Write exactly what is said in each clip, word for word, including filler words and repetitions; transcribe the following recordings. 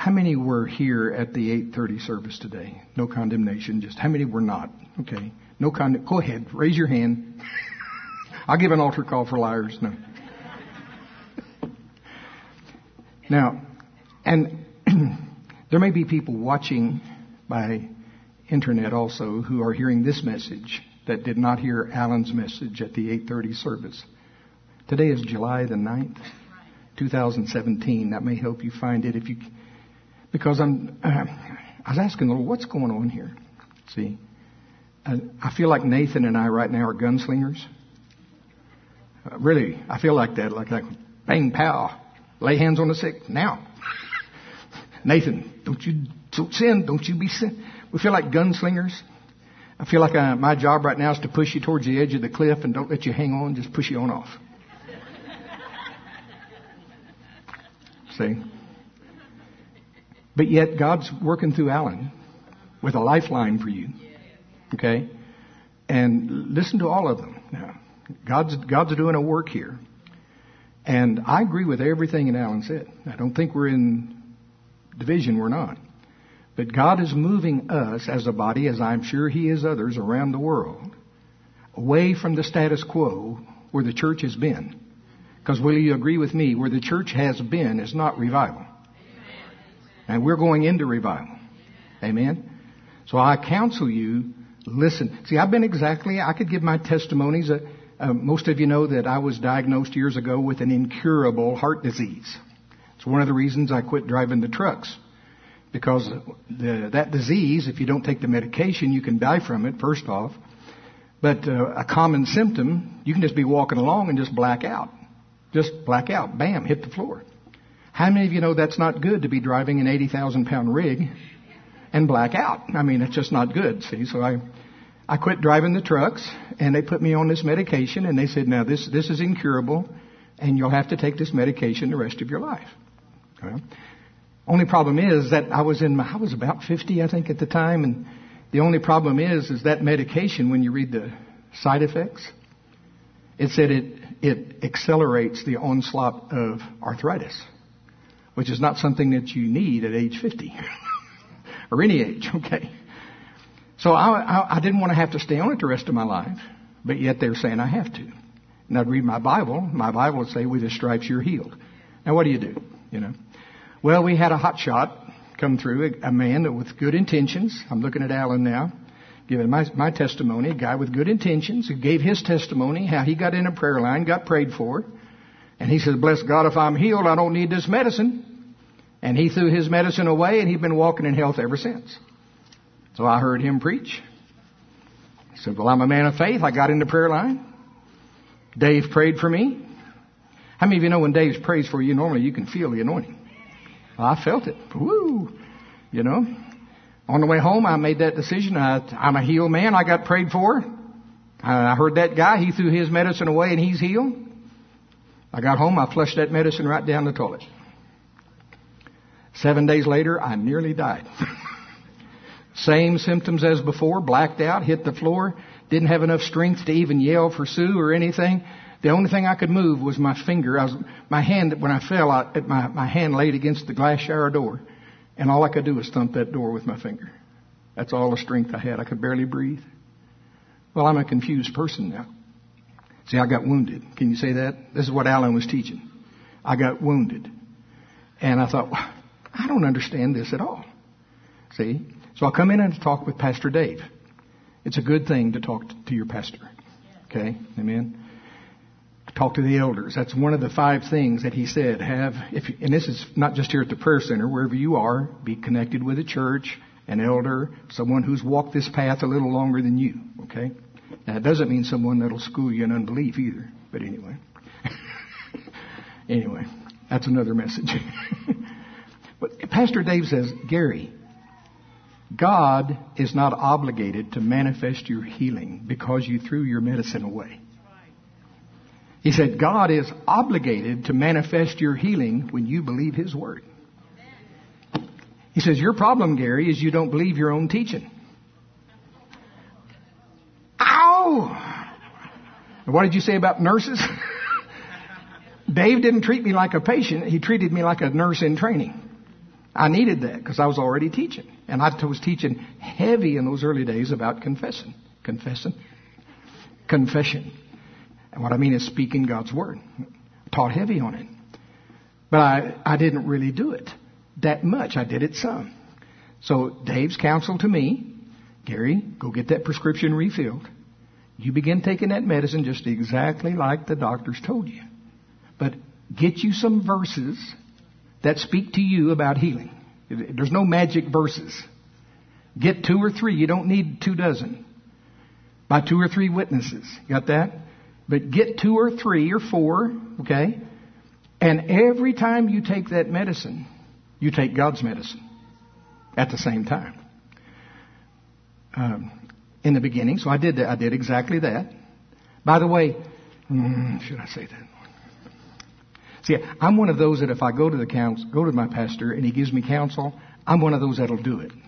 how many were here at the eight thirty service today? No condemnation, just how many were not? Okay. No con. Go ahead. Raise your hand. I'll give an altar call for liars. No. Now, and there may be people watching by internet also who are hearing this message that did not hear Alan's message at the eight thirty service. Today is July the ninth, twenty seventeen. That may help you find it if you, because I'm, uh, I was asking the Lord, what's going on here? See, uh, I feel like Nathan and I right now are gunslingers. Uh, really, I feel like that, like, like bang, pow, lay hands on the sick now. Nathan, don't you don't sin, don't you be sin. We feel like gunslingers. I feel like uh, my job right now is to push you towards the edge of the cliff and don't let you hang on, just push you on off. See? But yet God's working through Alan with a lifeline for you. Okay? And listen to all of them. Now, God's, God's doing a work here. And I agree with everything that Alan said. I don't think we're in division. We're not. But God is moving us as a body, as I'm sure He is others around the world, away from the status quo where the church has been. Because will you agree with me, where the church has been is not revival. And we're going into revival. Amen? So I counsel you, listen. See, I've been exactly, I could give my testimonies. Uh, uh, most of you know that I was diagnosed years ago with an incurable heart disease. It's one of the reasons I quit driving the trucks. Because the, that disease, if you don't take the medication, you can die from it, first off. But uh, a common symptom, you can just be walking along and just black out. Just black out. Bam, hit the floor. How many of you know that's not good to be driving an eighty thousand pound rig and black out? I mean, it's just not good, see. So I I quit driving the trucks, and they put me on this medication, and they said, now, this, this is incurable, and you'll have to take this medication the rest of your life. Okay? Only problem is that I was in my, I was about fifty, I think, at the time, and the only problem is, is that medication, when you read the side effects, it said it, it accelerates the onslaught of arthritis, which is not something that you need at age fifty or any age, okay? So I, I, I didn't want to have to stay on it the rest of my life, but yet they're saying I have to. And I'd read my Bible. My Bible would say, with His stripes you're healed. Now, what do you do, you know? Well, we had a hot shot come through, a, a man with good intentions. I'm looking at Alan now, giving my, my testimony, a guy with good intentions who gave his testimony, how he got in a prayer line, got prayed for. And he said, bless God, if I'm healed, I don't need this medicine. And he threw his medicine away, and he's been walking in health ever since. So I heard him preach. I said, well, I'm a man of faith. I got in the prayer line. Dave prayed for me. How many of you know when Dave prays for you, normally you can feel the anointing? Well, I felt it. Woo! You know. On the way home, I made that decision. I, I'm a healed man. I got prayed for. I heard that guy. He threw his medicine away, and he's healed. I got home. I flushed that medicine right down the toilet. Seven days later, I nearly died. Same symptoms as before. Blacked out. Hit the floor. Didn't have enough strength to even yell for Sue or anything. The only thing I could move was my finger. I was, my hand, when I fell, I, my, my hand laid against the glass shower door. And all I could do was thump that door with my finger. That's all the strength I had. I could barely breathe. Well, I'm a confused person now. See, I got wounded. Can you say that? This is what Alan was teaching. I got wounded. And I thought, well, I don't understand this at all. See? So I come in and talk with Pastor Dave. It's a good thing to talk to your pastor. Okay? Amen? Talk to the elders. That's one of the five things that he said. Have, if, and this is not just here at the prayer center, wherever you are, be connected with a church, an elder, someone who's walked this path a little longer than you. Okay? Now, it doesn't mean someone that'll school you in unbelief either. But anyway. Anyway, that's another message. But Pastor Dave says, Gary, God is not obligated to manifest your healing because you threw your medicine away. He said, God is obligated to manifest your healing when you believe His word. He says, your problem, Gary, is you don't believe your own teaching. Ow! What did you say about nurses? Dave didn't treat me like a patient. He treated me like a nurse in training. I needed that because I was already teaching. And I was teaching heavy in those early days about confessing. Confessing. Confession. And what I mean is speaking God's word. I taught heavy on it. But I, I didn't really do it that much. I did it some. So Dave's counsel to me, Gary, go get that prescription refilled. You begin taking that medicine just exactly like the doctors told you. But get you some verses that speak to you about healing. There's no magic verses. Get two or three. You don't need two dozen. By two or three witnesses. Got that? But get two or three or four, okay? And every time you take that medicine, you take God's medicine at the same time. Um, in the beginning, so I did that. I did exactly that. By the way, mm, should I say that? See, I'm one of those that if I go to the counsel, go to my pastor and he gives me counsel, I'm one of those that'll do it.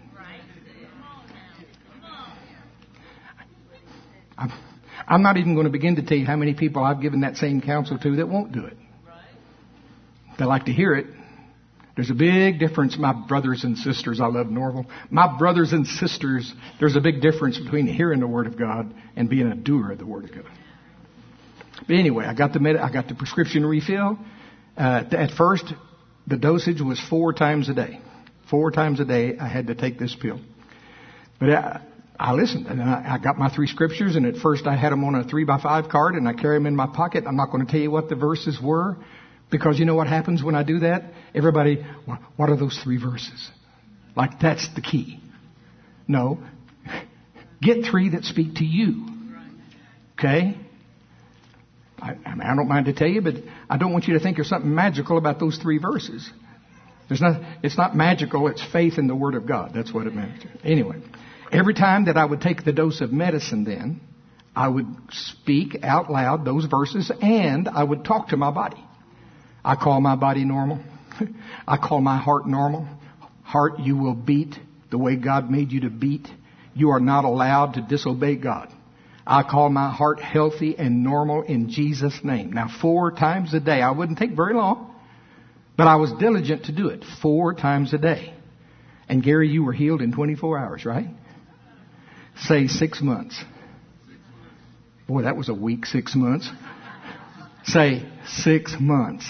I'm, I'm not even going to begin to tell you how many people I've given that same counsel to that won't do it. They like to hear it. There's a big difference, my brothers and sisters. I love Norval. My brothers and sisters, there's a big difference between hearing the Word of God and being a doer of the Word of God. But anyway, I got the med- I got the prescription refill. Uh, at first, the dosage was four times a day. Four times a day, I had to take this pill. But I, I listened, and I, I got my three scriptures. And at first, I had them on a three by five card, and I carry them in my pocket. I'm not going to tell you what the verses were. Because you know what happens when I do that? Everybody, what are those three verses? Like that's the key. No. Get three that speak to you. Okay? I, I, mean, I don't mind to tell you, but I don't want you to think there's something magical about those three verses. There's not, it's not magical. It's faith in the Word of God. That's what it meant. Anyway, every time that I would take the dose of medicine then, I would speak out loud those verses and I would talk to my body. I call my body normal. I call my heart normal. Heart, you will beat the way God made you to beat. You are not allowed to disobey God. I call my heart healthy and normal in Jesus' name. Now, four times a day. I wouldn't take very long, but I was diligent to do it. Four times a day. And Gary, you were healed in twenty-four hours, right? Say six months. Boy, that was a weak six months. Say six months.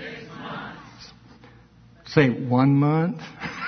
Say one month,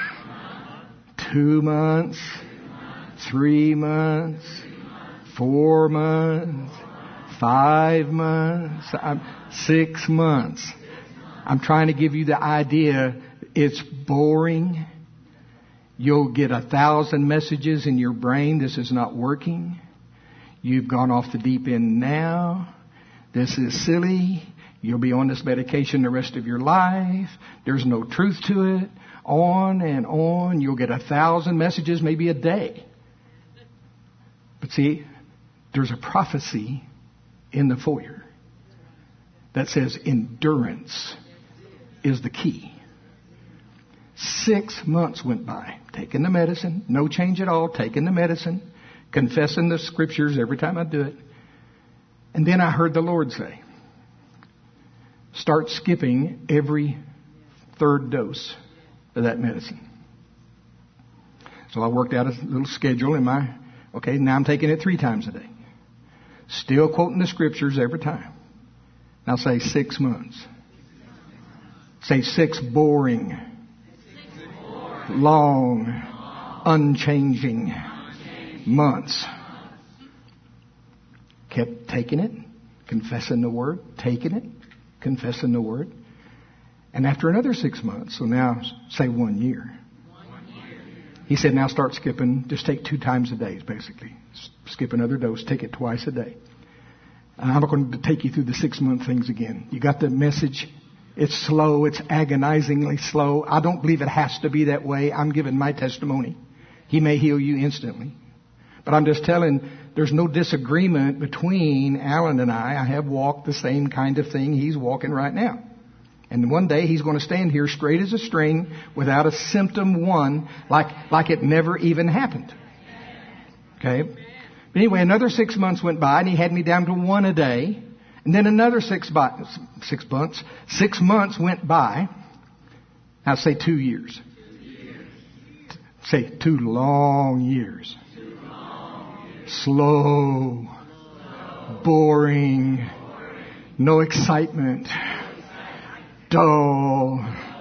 two months, three months, four months, five months, six months. I'm trying to give you the idea. It's boring. You'll get a thousand messages in your brain. This is not working. You've gone off the deep end now. This is silly. You'll be on this medication the rest of your life. There's no truth to it. On and on. You'll get a thousand messages maybe a day. But see, there's a prophecy in the foyer that says endurance is the key. Six months went by. Taking the medicine. No change at all. Taking the medicine. Confessing the scriptures every time I do it. And then I heard the Lord say, start skipping every third dose of that medicine. So I worked out a little schedule in my, okay, now I'm taking it three times a day. Still quoting the scriptures every time. Now say six months. Say six boring, six boring. long, unchanging months. Kept taking it, confessing the Word, taking it, confessing the Word. And after another six months, so now say one year. One year. He said, now start skipping, just take two times a day, basically. Skip another dose, take it twice a day. And I'm not going to take you through the six month things again. You got the message. It's slow, it's agonizingly slow. I don't believe it has to be that way. I'm giving my testimony. He may heal you instantly. But I'm just telling, there's no disagreement between Alan and I. I have walked the same kind of thing he's walking right now. And one day he's going to stand here straight as a string without a symptom one, like, like it never even happened. Okay? But anyway, another six months went by and he had me down to one a day. And then another six, by, six months, six months went by. I'll say two years. Say, two long years. Two long years. Slow. Slow. Boring. Boring. No excitement. Dull.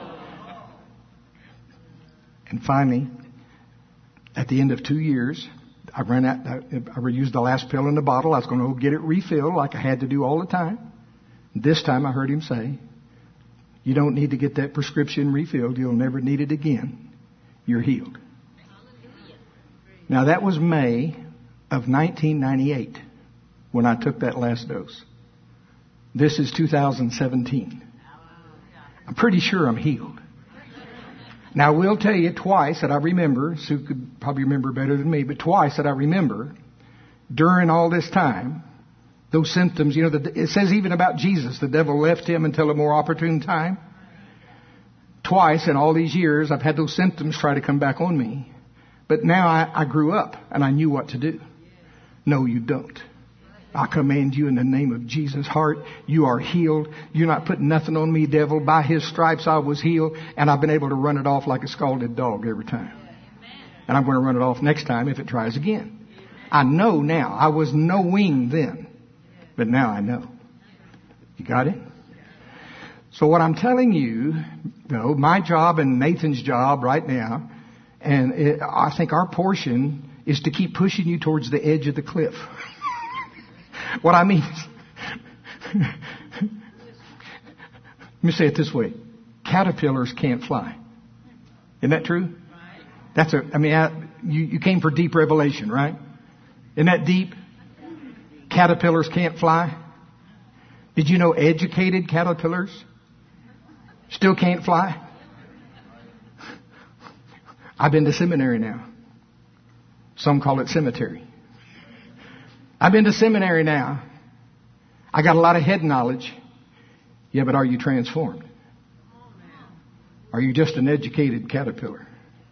And finally, at the end of two years, I ran out, I used the last pill in the bottle. I was going to go get it refilled like I had to do all the time. This time I heard him say, you don't need to get that prescription refilled. You'll never need it again. You're healed. Now that was May of nineteen ninety-eight when I took that last dose. This is two thousand seventeen. I'm pretty sure I'm healed. Now, I will tell you twice that I remember, Sue could probably remember better than me, but twice that I remember during all this time, those symptoms, you know, the, it says even about Jesus, the devil left him until a more opportune time. Twice in all these years, I've had those symptoms try to come back on me. But now I, I grew up and I knew what to do. No, you don't. I command you in the name of Jesus' heart, you are healed. You're not putting nothing on me, devil. By his stripes I was healed, and I've been able to run it off like a scalded dog every time. And I'm going to run it off next time if it tries again. I know now. I was knowing then, but now I know. You got it? So what I'm telling you, you know, my job and Nathan's job right now, and it, I think our portion is to keep pushing you towards the edge of the cliff. What I mean is, let me say it this way. Caterpillars can't fly. Isn't that true? That's a, I mean, I, you, you came for deep revelation, right? Isn't that deep? Caterpillars can't fly. Did you know educated caterpillars still can't fly? I've been to seminary now. Some call it cemetery. I've been to seminary now. I got a lot of head knowledge. Yeah, but are you transformed? Are you just an educated caterpillar?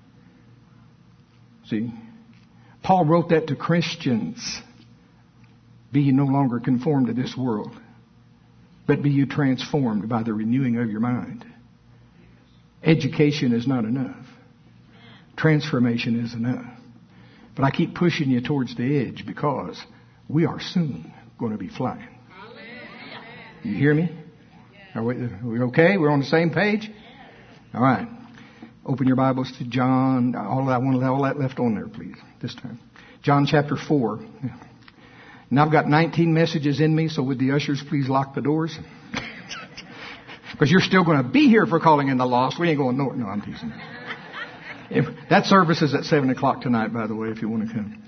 See, Paul wrote that to Christians. Be ye no longer conformed to this world, but be you transformed by the renewing of your mind. Education is not enough. Transformation is enough. But I keep pushing you towards the edge because we are soon going to be flying. You hear me? Are we, are we okay? We're on the same page? All right. Open your Bibles to John. All that, one, all that left on there, please, this time. John chapter four. Now I've got nineteen messages in me, so would the ushers please lock the doors? Because you're still going to be here for calling in the lost. We ain't going nowhere. No, I'm teasing. If, that service is at seven o'clock tonight, by the way, if you want to come.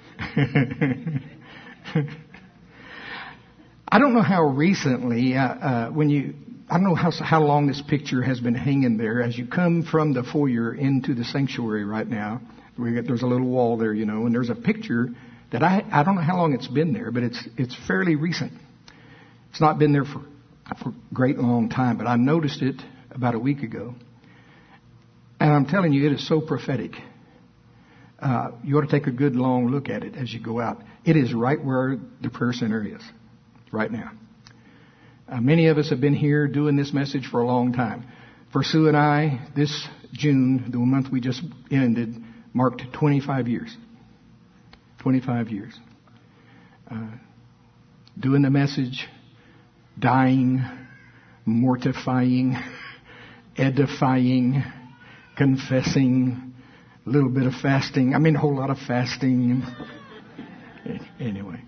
I don't know how recently, uh, uh, when you, I don't know how how long this picture has been hanging there. As you come from the foyer into the sanctuary right now, we got, there's a little wall there, you know, and there's a picture that I I don't know how long it's been there, but it's it's fairly recent. It's not been there for for a great long time, but I noticed it about a week ago, and I'm telling you, it is so prophetic. Uh, you ought to take a good long look at it as you go out. It is right where the prayer center is, right now. Uh, many of us have been here doing this message for a long time. For Sue and I, this June, the month we just ended, marked twenty-five years. twenty-five years. Uh, doing the message, dying, mortifying, edifying, confessing, a little bit of fasting. I mean, a whole lot of fasting. Anyway.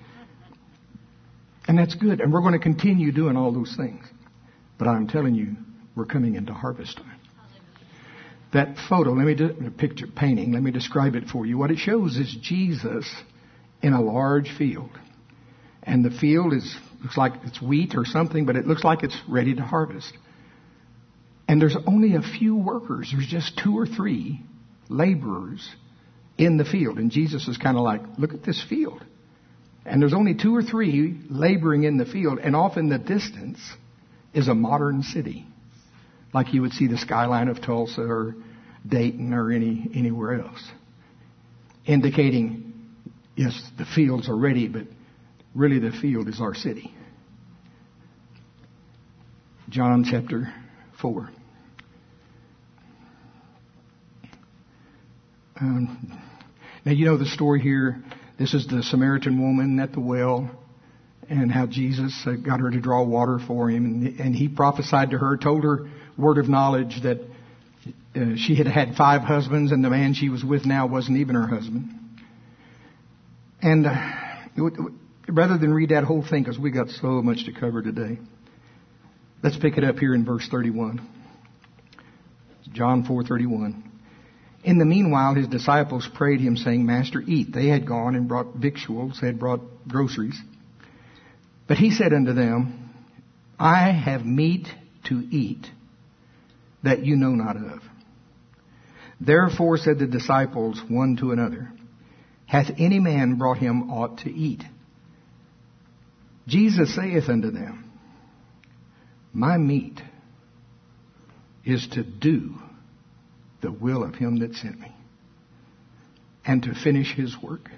And that's good. And we're going to continue doing all those things. But I'm telling you, we're coming into harvest time. That photo, let me do a picture painting. Let me describe it for you. What it shows is Jesus in a large field. And the field is looks like it's wheat or something, but it looks like it's ready to harvest. And there's only a few workers. There's just two or three laborers in the field. And Jesus is kind of like, look at this field. And there's only two or three laboring in the field. And off in the distance is a modern city. Like you would see the skyline of Tulsa or Dayton or any anywhere else. Indicating, yes, the fields are ready, but really the field is our city. John chapter four. Um, now, you know the story here. This is the Samaritan woman at the well, and how Jesus uh, got her to draw water for him. And, and he prophesied to her, told her word of knowledge that uh, she had had five husbands, and the man she was with now wasn't even her husband. And uh, it, rather than read that whole thing, because we got so much to cover today, let's pick it up here in verse thirty-one. John four thirty-one. In the meanwhile, his disciples prayed him, saying, Master, eat. They had gone and brought victuals, they had brought groceries. But he said unto them, I have meat to eat that you know not of. Therefore said the disciples one to another, Hath any man brought him aught to eat? Jesus saith unto them, My meat is to do the will of him that sent me, and to finish his work.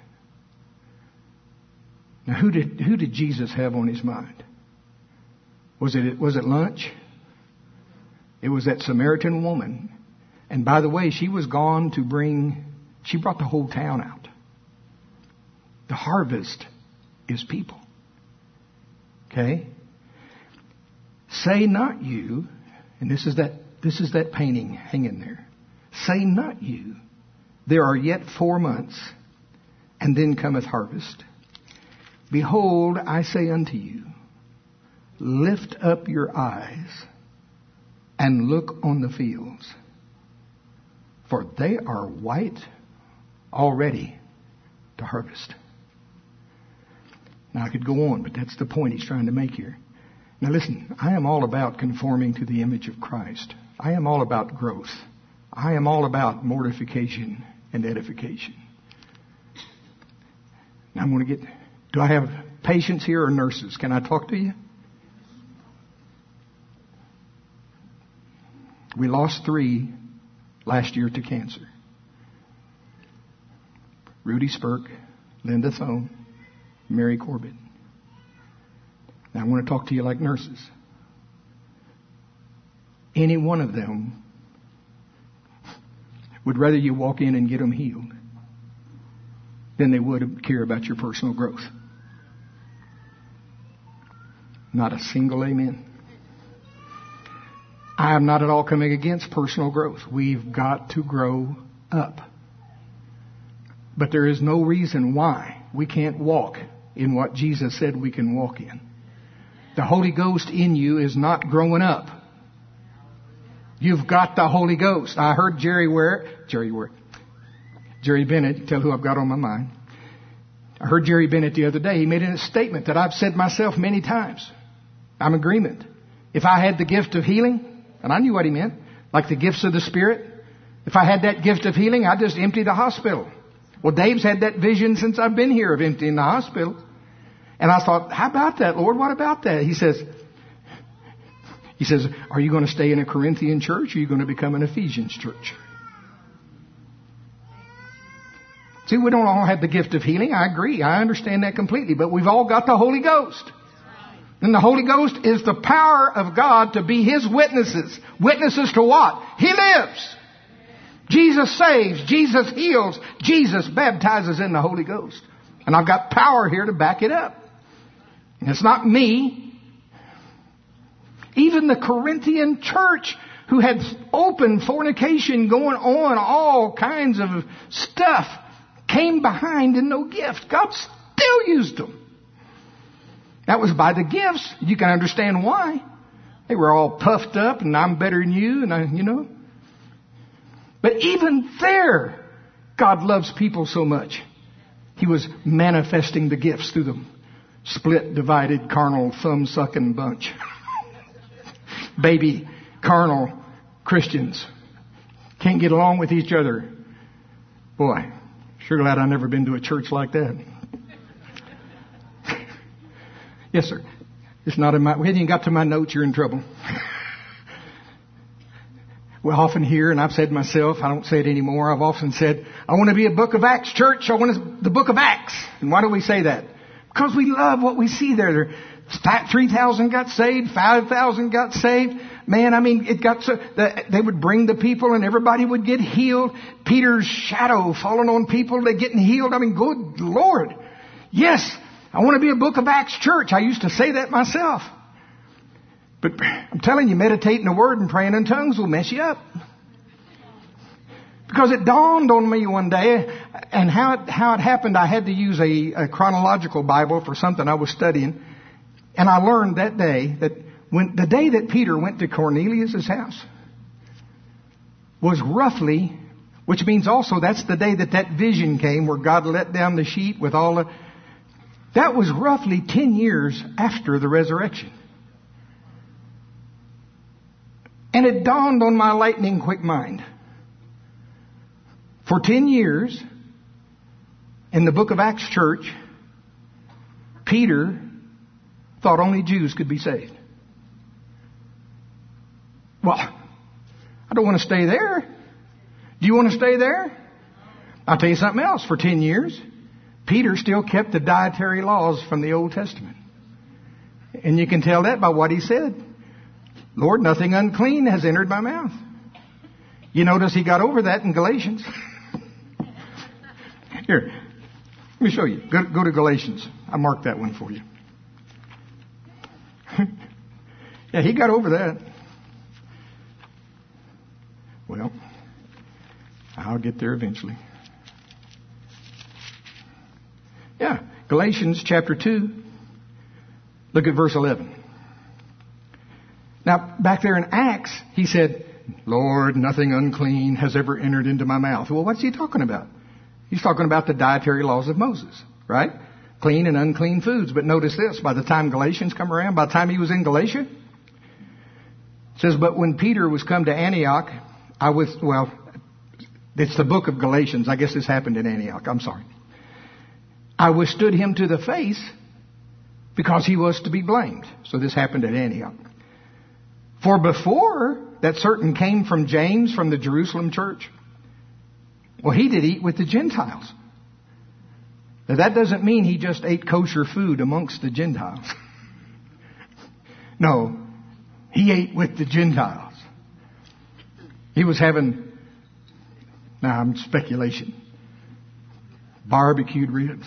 Now, who did who did Jesus have on his mind? Was it was it lunch? It was that Samaritan woman. And by the way, she was gone to bring, she brought the whole town out. The harvest is people. Okay? Say not you, and this is that this is that painting, hang in there. Say not you, there are yet four months, and then cometh harvest. Behold, I say unto you, lift up your eyes and look on the fields, for they are white already to harvest. Now I could go on, but that's the point he's trying to make here. Now listen, I am all about conforming to the image of Christ. I am all about growth. I am all about mortification and edification. Now I'm going to get, do I have patients here or nurses? Can I talk to you? We lost three last year to cancer. Rudy Spurk, Linda Thone, Mary Corbett. Now I want to talk to you like nurses. Any one of them would rather you walk in and get them healed than they would care about your personal growth. Not a single amen. I am not at all coming against personal growth. We've got to grow up. But there is no reason why we can't walk in what Jesus said we can walk in. The Holy Ghost in you is not growing up. You've got the Holy Ghost. I heard Jerry Ware, Jerry Ware, Jerry Bennett, tell who I've got on my mind. I heard Jerry Bennett the other day. He made a statement that I've said myself many times. I'm in agreement. If I had the gift of healing, and I knew what he meant, like the gifts of the Spirit, if I had that gift of healing, I'd just empty the hospital. Well, Dave's had that vision since I've been here of emptying the hospital. And I thought, how about that, Lord? What about that? He says, He says, are you going to stay in a Corinthian church or are you going to become an Ephesians church? See, we don't all have the gift of healing. I agree. I understand that completely. But we've all got the Holy Ghost. And the Holy Ghost is the power of God to be His witnesses. Witnesses to what? He lives. Jesus saves. Jesus heals. Jesus baptizes in the Holy Ghost. And I've got power here to back it up. And it's not me. Even the Corinthian church, who had open fornication going on, all kinds of stuff, came behind in no gift. God still used them. That was by the gifts. You can understand why. They were all puffed up and I'm better than you, and I, you know. But even there, God loves people so much. He was manifesting the gifts through them. Split, divided, carnal, thumb-sucking bunch. Baby, carnal Christians. Can't get along with each other. Boy, sure glad I've never been to a church like that. Yes, sir. It's not in my... We haven't even got to my notes. You're in trouble. We often hear, and I've said myself, I don't say it anymore, I've often said, I want to be a Book of Acts church. I want to, the Book of Acts. And why do we say that? Because we love what we see there. three thousand got saved, five thousand got saved. Man, I mean, it got so, they would bring the people and everybody would get healed. Peter's shadow falling on people, they're getting healed. I mean, good Lord. Yes, I want to be a Book of Acts church. I used to say that myself. But I'm telling you, meditating the Word and praying in tongues will mess you up. Because it dawned on me one day, and how it, how it happened, I had to use a, a chronological Bible for something I was studying. And I learned that day that when the day that Peter went to Cornelius' house was roughly, which means also that's the day that that vision came where God let down the sheet with all the, that was roughly ten years after the resurrection. And it dawned on my lightning quick mind. For ten years, in the Book of Acts church, Peter thought only Jews could be saved. Well, I don't want to stay there. Do you want to stay there? I'll tell you something else. For ten years, Peter still kept the dietary laws from the Old Testament. And you can tell that by what he said. Lord, nothing unclean has entered my mouth. You notice he got over that in Galatians. Here, let me show you. Go, go to Galatians. I marked that one for you. Yeah, he got over that. Well, I'll get there eventually. Yeah, Galatians chapter two. Look at verse eleven. Now, back there in Acts, he said, Lord, nothing unclean has ever entered into my mouth. Well, what's he talking about? He's talking about the dietary laws of Moses, right? Clean and unclean foods. But notice this, by the time Galatians come around, by the time he was in Galatia, it says, but when Peter was come to Antioch, I was, well, it's the book of Galatians. I guess this happened in Antioch. I'm sorry. I withstood him to the face because he was to be blamed. So this happened at Antioch. For before that certain came from James from the Jerusalem church, well, he did eat with the Gentiles. Now, that doesn't mean he just ate kosher food amongst the Gentiles. No, he ate with the Gentiles. He was having, now I'm speculation, barbecued ribs,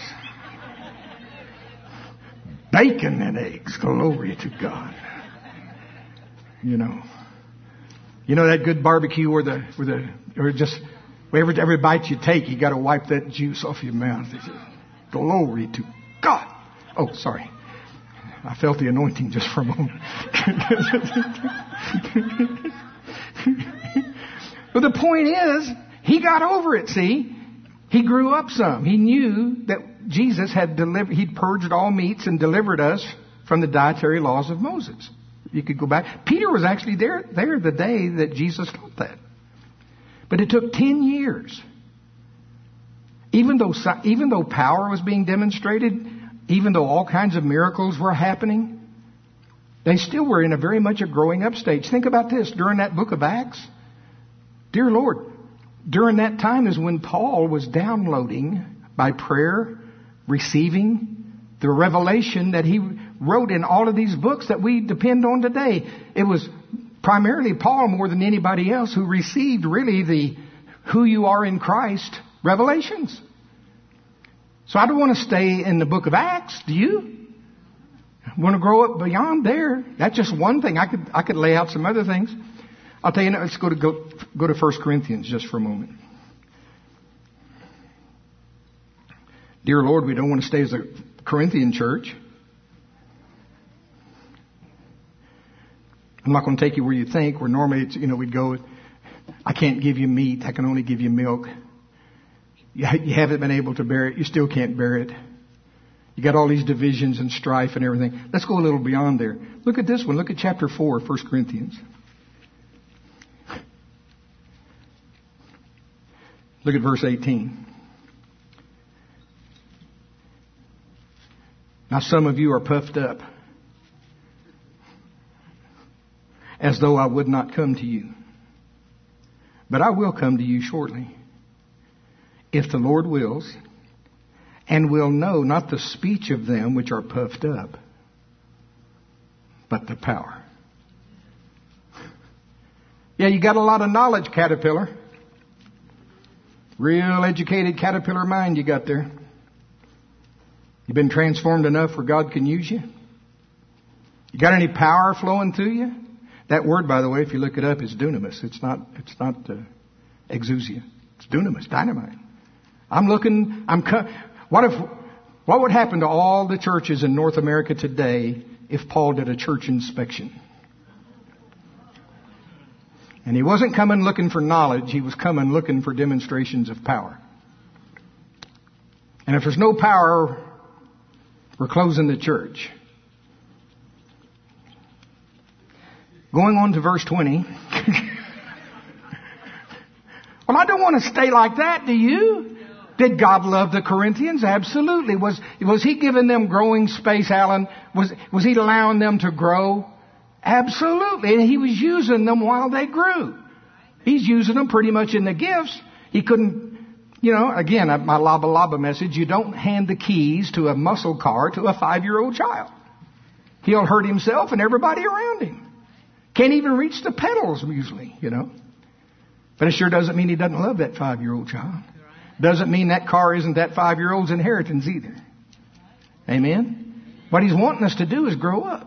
bacon and eggs. Glory to God. You know, you know that good barbecue where the, where the, or just every every bite you take, you got to wipe that juice off your mouth. Glory to God. Oh, sorry, I felt the anointing just for a moment. But the point is, he got over it. See, he grew up some. He knew that Jesus had delivered. He'd purged all meats and delivered us from the dietary laws of Moses. You could go back. Peter was actually there, there the day that Jesus taught that. But it took ten years. Even though, even though power was being demonstrated, even though all kinds of miracles were happening, they still were in a very much a growing up stage. Think about this. During that book of Acts, dear Lord, during that time is when Paul was downloading by prayer, receiving the revelation that he wrote in all of these books that we depend on today. It was primarily Paul more than anybody else who received really the who you are in Christ revelations. So I don't want to stay in the book of Acts. Do you? I want to grow up beyond there. That's just one thing. I could I could lay out some other things. I'll tell you now, let's go to go, go to First Corinthians just for a moment. Dear Lord, we don't want to stay as a Corinthian church. I'm not going to take you where you think, where normally it's, you know, we'd go, I can't give you meat, I can only give you milk. You, you haven't been able to bear it, you still can't bear it. You got all these divisions and strife and everything. Let's go a little beyond there. Look at this one. Look at chapter four, First Corinthians. Look at verse eighteen. Now some of you are puffed up, as though I would not come to you. But I will come to you shortly, if the Lord wills, and will know not the speech of them which are puffed up, but the power. Yeah, you got a lot of knowledge, caterpillar. Real educated caterpillar mind you got there. You've been transformed enough where God can use you? You got any power flowing through you? That word, by the way, if you look it up, is dunamis. It's not, it's not uh, exousia. It's dunamis, dynamite. I'm looking, I'm, co- what if, what would happen to all the churches in North America today if Paul did a church inspection? And he wasn't coming looking for knowledge. He was coming looking for demonstrations of power. And if there's no power, we're closing the church. Going on to verse twenty. Well, I don't want to stay like that, do you? Did God love the Corinthians? Absolutely. Was, was He giving them growing space, Alan? Was, was He allowing them to grow? Absolutely. And He was using them while they grew. He's using them pretty much in the gifts. He couldn't, you know, again, my laba laba message, you don't hand the keys to a muscle car to a five-year-old child. He'll hurt himself and everybody around him. Can't even reach the pedals usually, you know. But it sure doesn't mean he doesn't love that five-year-old child. Doesn't mean that car isn't that five-year-old's inheritance either. Amen? What He's wanting us to do is grow up.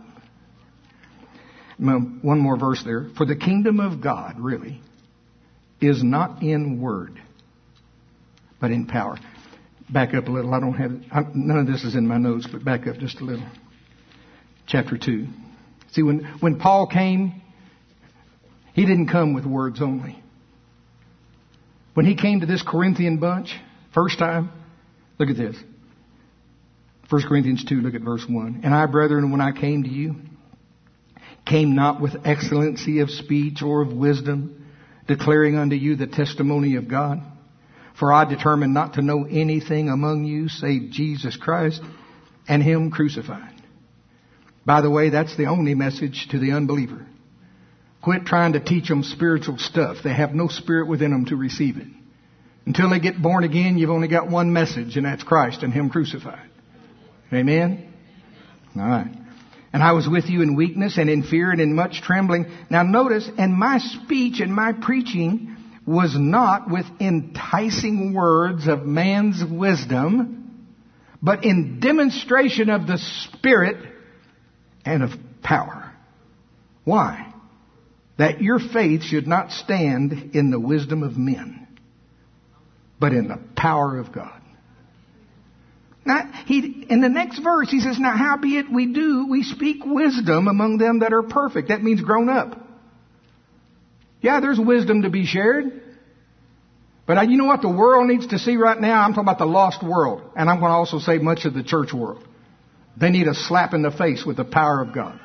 One more verse there. For the kingdom of God, really, is not in word, but in power. Back up a little. I don't have, I, none of this is in my notes, but back up just a little. Chapter two. See, when, when Paul came, he didn't come with words only. When he came to this Corinthian bunch, first time, look at this. First Corinthians two, look at verse one. And I, brethren, when I came to you, came not with excellency of speech or of wisdom, declaring unto you the testimony of God. For I determined not to know anything among you save Jesus Christ and Him crucified. By the way, that's the only message to the unbeliever. Quit trying to teach them spiritual stuff. They have no spirit within them to receive it. Until they get born again, you've only got one message, and that's Christ and Him crucified. Amen? All right. And I was with you in weakness and in fear and in much trembling. Now notice, and my speech and my preaching was not with enticing words of man's wisdom, but in demonstration of the Spirit and of power. Why? That your faith should not stand in the wisdom of men, but in the power of God. Now, he, in the next verse, he says, now howbeit we do, we speak wisdom among them that are perfect. That means grown up. Yeah, there's wisdom to be shared. But you know what the world needs to see right now? I'm talking about the lost world. And I'm going to also say much of the church world. They need a slap in the face with the power of God.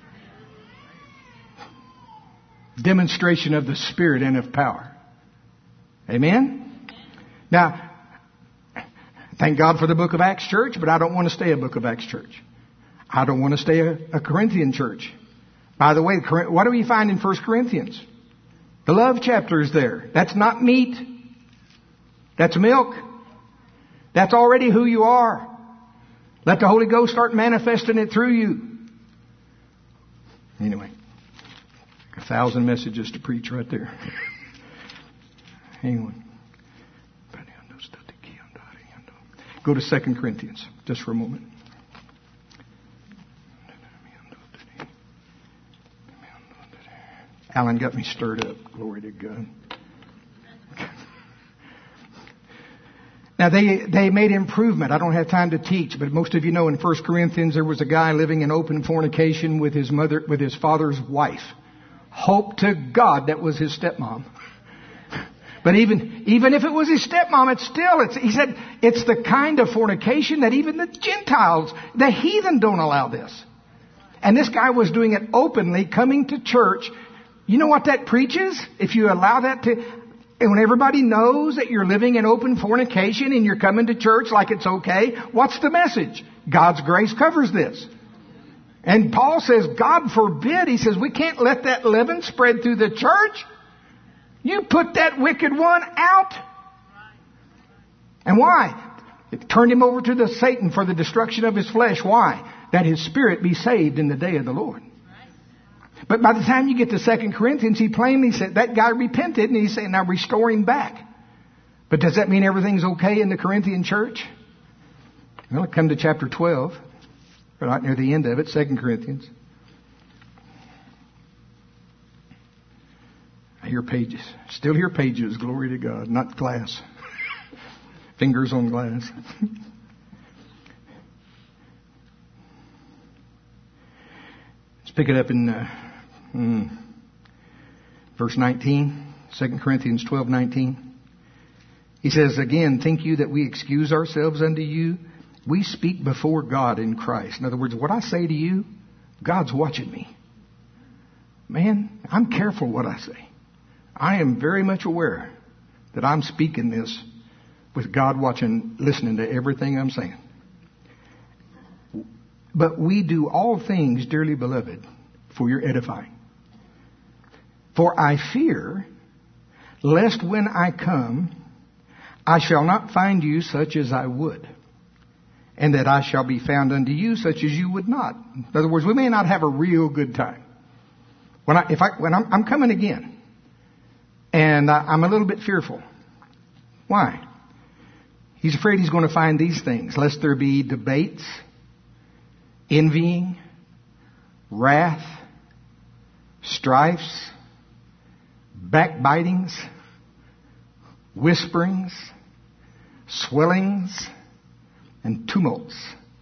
Demonstration of the Spirit and of power. Amen? Now, thank God for the book of Acts church, but I don't want to stay a book of Acts church. I don't want to stay a, a Corinthian church. By the way, what do we find in First Corinthians? The love chapter is there. That's not meat. That's milk. That's already who you are. Let the Holy Ghost start manifesting it through you. Anyway, a thousand messages to preach right there. Hang on. Go to Second Corinthians, just for a moment. Alan got me stirred up. Glory to God. Now, they, they made improvement. I don't have time to teach, but most of you know in First Corinthians there was a guy living in open fornication with his mother, with his father's wife. Hope to God that was his stepmom. But even, even if it was his stepmom, it's still, it's, he said, it's the kind of fornication that even the Gentiles, the heathen don't allow this. And this guy was doing it openly, coming to church. You know what that preaches? If you allow that to, and when everybody knows that you're living in open fornication and you're coming to church like it's okay, what's the message? God's grace covers this. And Paul says, God forbid, he says, we can't let that leaven spread through the church. You put that wicked one out. And why? It turned him over to the Satan for the destruction of his flesh. Why? That his spirit be saved in the day of the Lord. But by the time you get to Second Corinthians, he plainly said that guy repented, and he's saying, now restore him back. But does that mean everything's okay in the Corinthian church? Well, come to chapter twelve, right near the end of it, Second Corinthians. I hear pages. Still hear pages, glory to God, not glass. Fingers on glass. Let's pick it up in uh, mm, verse nineteen, Second Corinthians twelve nineteen. He says, again, think you that we excuse ourselves unto you? We speak before God in Christ. In other words, what I say to you, God's watching me. Man, I'm careful what I say. I am very much aware that I'm speaking this with God watching, listening to everything I'm saying. But we do all things, dearly beloved, for your edifying. For I fear, lest when I come, I shall not find you such as I would, and that I shall be found unto you such as you would not. In other words, we may not have a real good time. When I, if I, when I'm, I'm coming again, and I, I'm a little bit fearful. Why? He's afraid he's going to find these things, lest there be debates, envying, wrath, strifes, backbitings, whisperings, swellings, and tumults.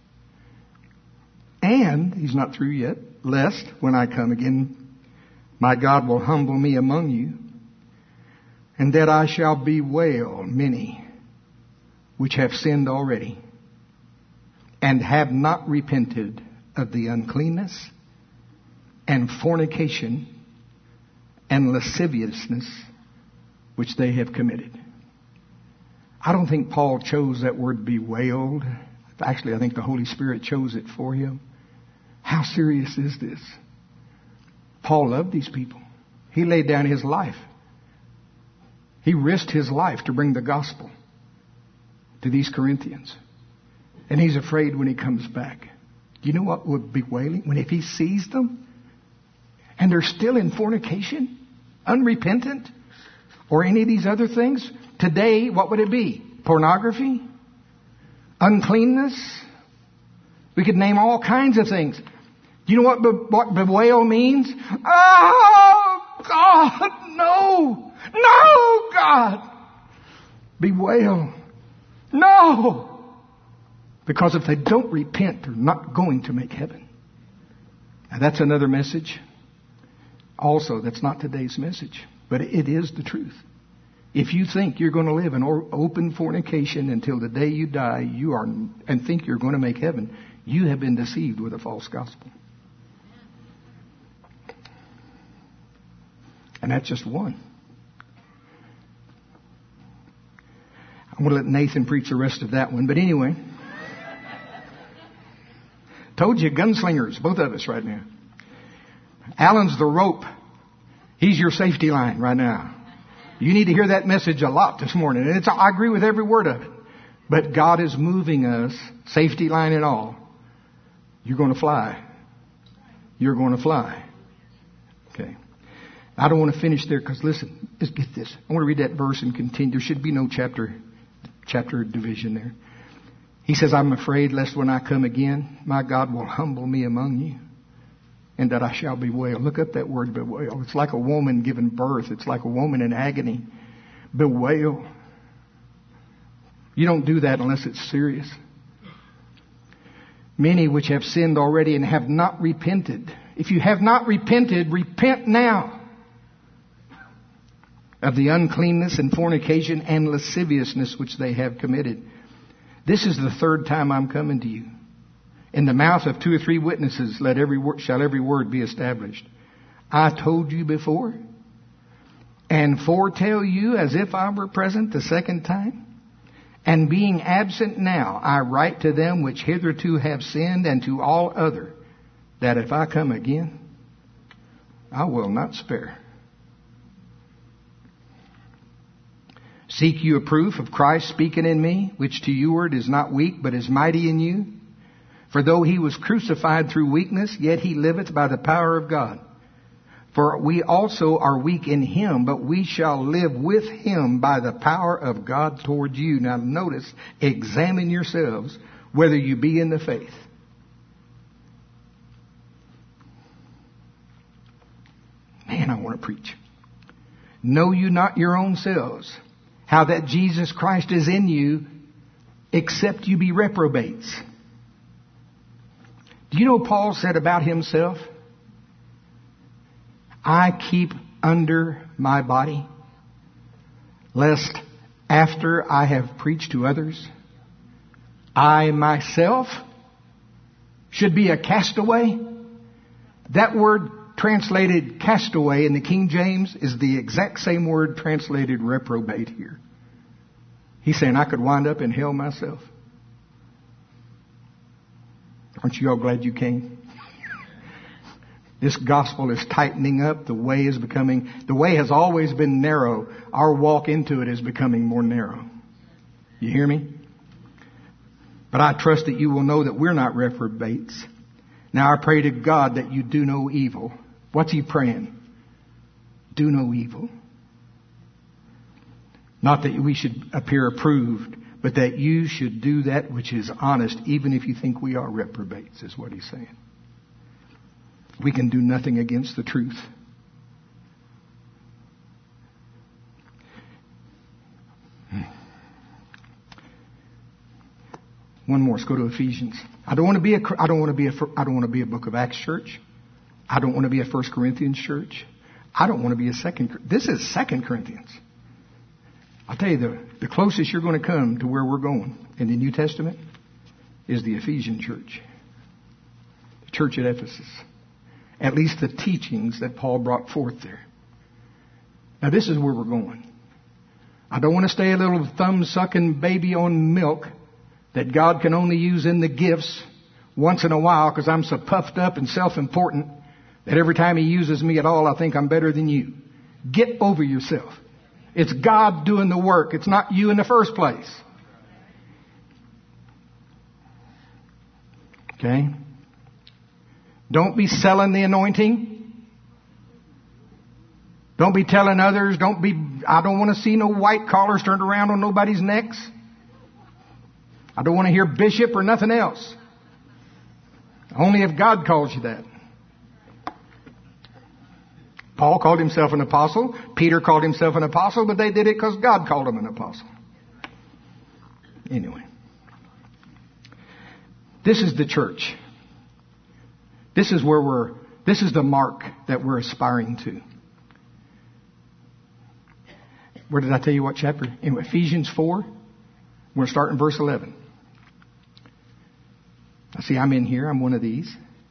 And, he's not through yet, lest, when I come again, my God will humble me among you, and that I shall bewail many which have sinned already, and have not repented of the uncleanness, and fornication, and lasciviousness, which they have committed. I don't think Paul chose that word bewailed. Actually, I think the Holy Spirit chose it for him. How serious is this? Paul loved these people. He laid down his life. He risked his life to bring the gospel to these Corinthians. And he's afraid when he comes back. Do you know what would be wailing? When if he sees them and they're still in fornication, unrepentant, or any of these other things, today, what would it be? Pornography? Uncleanness? We could name all kinds of things. Do you know what, be- what bewail means? Oh, God, no! No, God! Bewail. No! Because if they don't repent, they're not going to make heaven. Now, that's another message. Also, that's not today's message. But it is the truth. If you think you're going to live in open fornication until the day you die, you are, and think you're going to make heaven, you have been deceived with a false gospel. And that's just one. I'm going to let Nathan preach the rest of that one. But anyway, told you, gunslingers, both of us right now. Alan's the rope. He's your safety line right now. You need to hear that message a lot this morning. And it's, I agree with every word of it. But God is moving us, safety line and all. You're going to fly. You're going to fly. Okay. I don't want to finish there because listen, let's get this. I want to read that verse and continue. There should be no chapter, chapter division there. He says, I'm afraid lest when I come again, my God will humble me among you, and that I shall bewail. Look up that word bewail. It's like a woman giving birth. It's like a woman in agony. Bewail. You don't do that unless it's serious. Many which have sinned already and have not repented. If you have not repented, repent now of the uncleanness and fornication and lasciviousness which they have committed. This is the third time I'm coming to you. In the mouth of two or three witnesses, let every word, shall every word be established. I told you before, and foretell you as if I were present the second time. And being absent now, I write to them which hitherto have sinned, and to all other, that if I come again, I will not spare. Seek you a proof of Christ speaking in me, which to you word is not weak, but is mighty in you. For though he was crucified through weakness, yet he liveth by the power of God. For we also are weak in him, but we shall live with him by the power of God toward you. Now notice, examine yourselves whether you be in the faith. Man, I want to preach. Know you not your own selves, how that Jesus Christ is in you, except you be reprobates. Do you know what Paul said about himself? I keep under my body, lest after I have preached to others, I myself should be a castaway. That word translated castaway in the King James is the exact same word translated reprobate here. He's saying I could wind up in hell myself. Aren't you all glad you came? This gospel is tightening up. The way is becoming, the way has always been narrow. Our walk into it is becoming more narrow. You hear me? But I trust that you will know that we're not reprobates. Now I pray to God that you do no evil. What's he praying? Do no evil. Not that we should appear approved, but that you should do that which is honest, even if you think we are reprobates, is what he's saying. We can do nothing against the truth. One more. Let's go to Ephesians. I don't want to be a. I don't want to be a. I don't want to be a Book of Acts church. I don't want to be a First Corinthians church. I don't want to be a Second. This is Second Corinthians. I'll tell you the the closest you're going to come to where we're going in the New Testament is the Ephesian church, the church at Ephesus. At least the teachings that Paul brought forth there. Now this is where we're going. I don't want to stay a little thumb-sucking baby on milk that God can only use in the gifts once in a while because I'm so puffed up and self-important that every time he uses me at all, I think I'm better than you. Get over yourself. It's God doing the work. It's not you in the first place. Okay? Don't be selling the anointing. Don't be telling others. Don't be, I don't want to see no white collars turned around on nobody's necks. I don't want to hear bishop or nothing else. Only if God calls you that. Paul called himself an apostle. Peter called himself an apostle, but they did it because God called him an apostle. Anyway. This is the church. This is where we're, this is the mark that we're aspiring to. Where did I tell you what chapter? In Ephesians four. We're going to start in verse eleven. I see I'm in here. I'm one of these.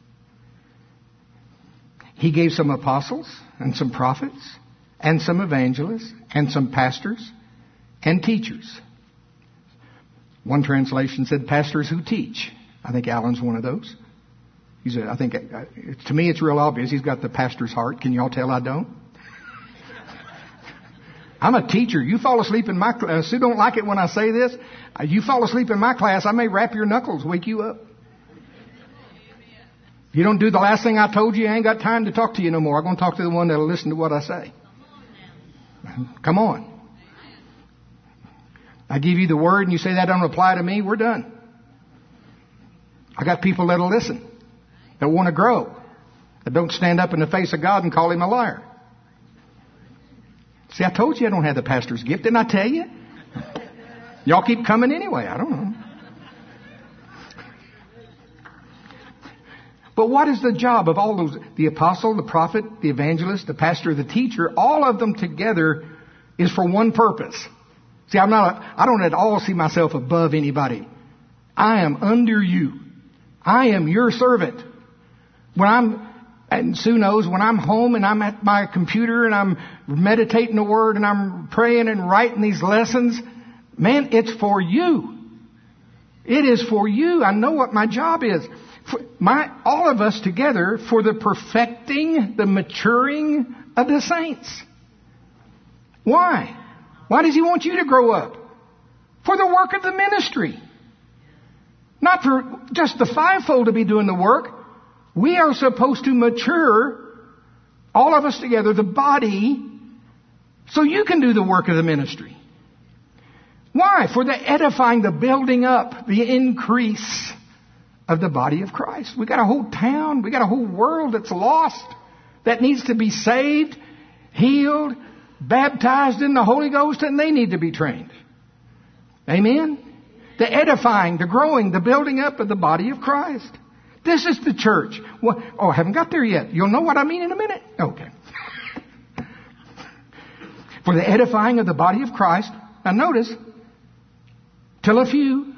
He gave some apostles and some prophets and some evangelists and some pastors and teachers. One translation said pastors who teach. I think Alan's one of those. He's a, I think, uh, to me it's real obvious. He's got the pastor's heart. Can y'all tell I don't? I'm a teacher. You fall asleep in my class. Sue don't like it when I say this. Uh, you fall asleep in my class, I may wrap your knuckles, wake you up. If you don't do the last thing I told you, I ain't got time to talk to you no more. I'm going to talk to the one that'll listen to what I say. Come on. I give you the word and you say that don't apply to me, we're done. I got people that'll listen, that want to grow, that don't stand up in the face of God and call him a liar. See, I told you I don't have the pastor's gift. Didn't I tell you? Y'all keep coming anyway. I don't know. But what is the job of all those? The apostle, the prophet, the evangelist, the pastor, the teacher, all of them together is for one purpose. See, I'm not, a, I don't at all see myself above anybody. I am under you. I am your servant. When I'm, and Sue knows, when I'm home and I'm at my computer and I'm meditating the word and I'm praying and writing these lessons, man, it's for you. It is for you. I know what my job is. For my, all of us together for the perfecting, the maturing of the saints. Why? Why does he want you to grow up? For the work of the ministry. Not for just the fivefold to be doing the work. We are supposed to mature All of us together, the body, so you can do the work of the ministry. Why? For the edifying, the building up, the increase of the body of Christ. We got a whole town, we got a whole world that's lost, that needs to be saved, healed, baptized in the Holy Ghost, and they need to be trained. Amen? The edifying, the growing, the building up of the body of Christ. This is the church. Well, oh, I haven't got there yet. You'll know what I mean in a minute. Okay. For the edifying of the body of Christ. Now notice, till a few.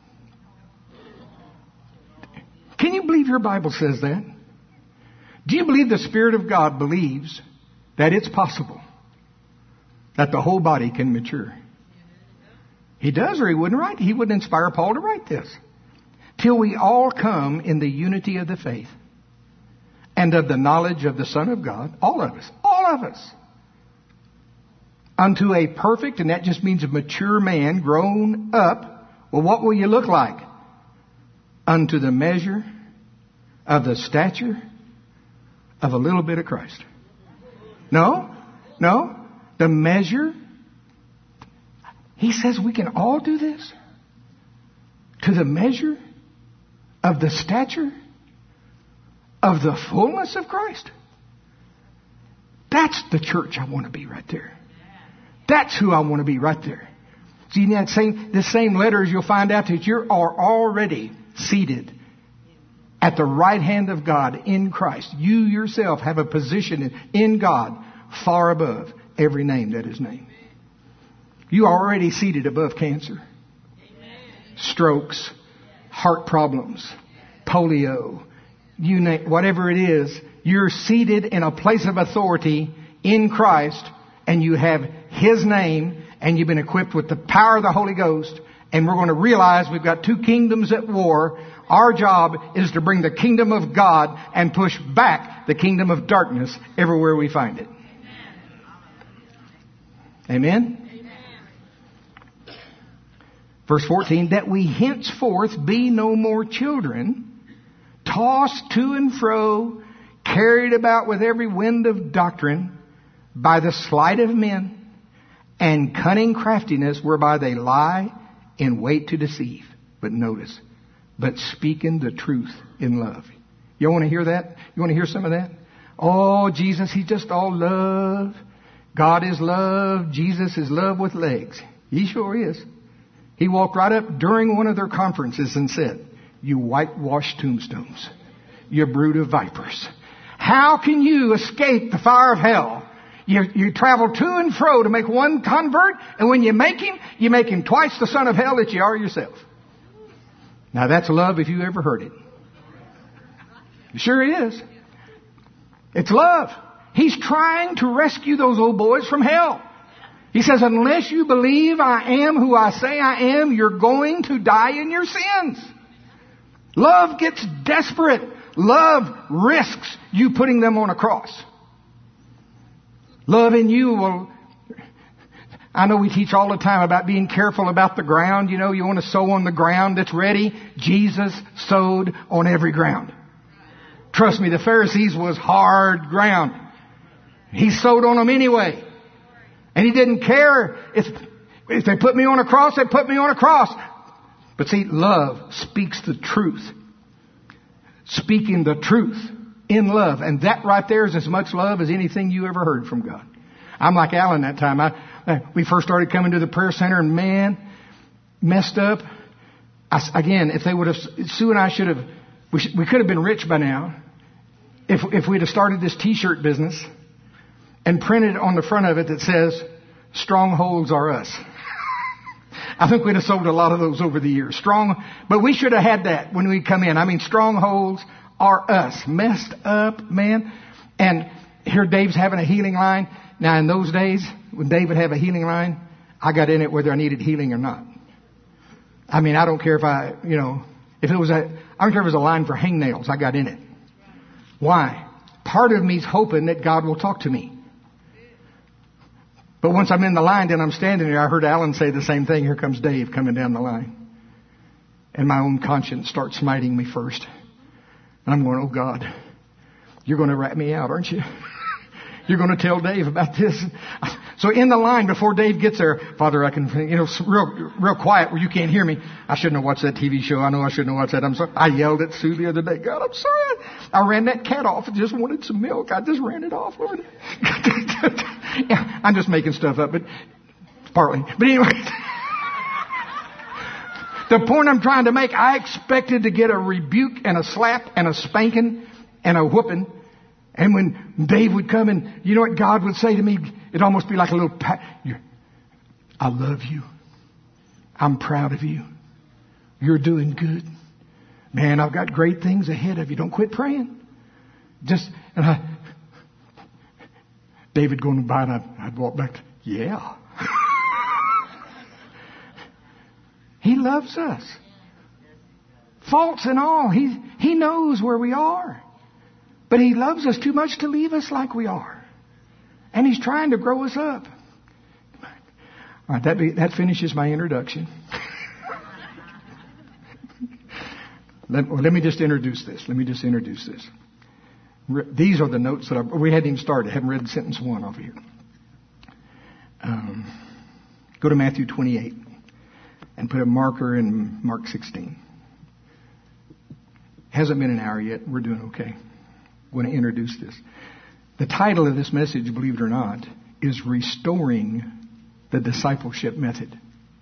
Can you believe your Bible says that? Do you believe the Spirit of God believes that it's possible that the whole body can mature? He does, or he wouldn't write. He wouldn't inspire Paul to write this. Till we all come in the unity of the faith and of the knowledge of the Son of God, all of us, all of us, unto a perfect, and that just means a mature man, grown up. Well, what will you look like? Unto the measure of the stature of a little bit of Christ. No, no, the measure. He says we can all do this. To the measure of the stature of the fullness of Christ. That's the church I want to be right there. That's who I want to be right there. See, in that same, the same letters, you'll find out that you are already seated at the right hand of God in Christ. You yourself have a position in God far above every name that is named. You are already seated above cancer, strokes, heart problems, polio, you name, whatever it is. You're seated in a place of authority in Christ, and you have His name, and you've been equipped with the power of the Holy Ghost. And we're going to realize we've got two kingdoms at war. Our job is to bring the kingdom of God and push back the kingdom of darkness everywhere we find it. Amen? Verse fourteen, that we henceforth be no more children, tossed to and fro, carried about with every wind of doctrine, by the sleight of men, and cunning craftiness whereby they lie in wait to deceive. But notice, but speaking the truth in love. You want to hear that? You want to hear some of that? Oh, Jesus, He's just all love. God is love. Jesus is love with legs. He sure is. He walked right up during one of their conferences and said, you whitewashed tombstones, you brood of vipers. How can you escape the fire of hell? You, you travel to and fro to make one convert, and when you make him, you make him twice the son of hell that you are yourself. Now that's love if you ever heard it. Sure it is. It's love. He's trying to rescue those old boys from hell. He says, unless you believe I am who I say I am, you're going to die in your sins. Love gets desperate. Love risks you putting them on a cross. Love in you will... I know we teach all the time about being careful about the ground. You know, you want to sow on the ground that's ready. Jesus sowed on every ground. Trust me, the Pharisees was hard ground. He sowed on them anyway. And He didn't care if, if they put me on a cross, they put me on a cross. But see, love speaks the truth. Speaking the truth in love. And that right there is as much love as anything you ever heard from God. I'm like Alan that time. I, we first started coming to the prayer center, and man, messed up. I, again, if they would have, Sue and I should have, we, should, we could have been rich by now. If, if we'd have started this t-shirt business and printed on the front of it that says, strongholds are us. I think we'd have sold a lot of those over the years. Strong, but we should have had that when we come in. I mean, strongholds are us. Messed up, man. And here Dave's having a healing line. Now, in those days, when Dave would have a healing line, I got in it whether I needed healing or not. I mean, I don't care if I, you know, if it was a, I don't care if it was a line for hangnails, I got in it. Why? Part of me's hoping that God will talk to me. But once I'm in the line, then I'm standing there. I heard Alan say the same thing. Here comes Dave coming down the line. And my own conscience starts smiting me first. And I'm going, oh God, you're going to rat me out, aren't you? You're going to tell Dave about this. So in the line before Dave gets there, Father, I can, you know, real, real quiet where you can't hear me. I shouldn't have watched that T V show. I know I shouldn't have watched that. I'm sorry. I yelled at Sue the other day. God, I'm sorry. I ran that cat off and just wanted some milk. I just ran it off, Lord. Yeah, I'm just making stuff up, but partly. But anyway, the point I'm trying to make, I expected to get a rebuke and a slap and a spanking and a whooping. And when Dave would come and, you know what God would say to me? It'd almost be like a little pat. I love you. I'm proud of you. You're doing good. Man, I've got great things ahead of you. Don't quit praying. Just, and I, David going by and I'd, I'd walk back. Yeah. He loves us. Faults and all. He, he knows where we are. But He loves us too much to leave us like we are. And He's trying to grow us up. All right, that, be, that finishes my introduction. let, well, let me just introduce this. Let me just introduce this. Re, these are the notes that I, we hadn't even started. I haven't read sentence one over here. Um, go to Matthew twenty-eight and put a marker in Mark sixteen. Hasn't been an hour yet. We're doing okay. I'm going to introduce this. The title of this message, believe it or not, is Restoring the Discipleship Method.